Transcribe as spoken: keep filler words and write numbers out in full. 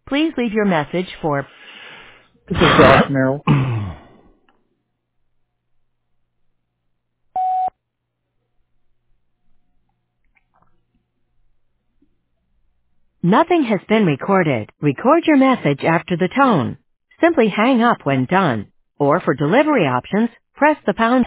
Please leave your message for This is Josh Merrill. Nothing has been recorded. Record your message after the tone. Simply hang up when done. Or for delivery options, press the pound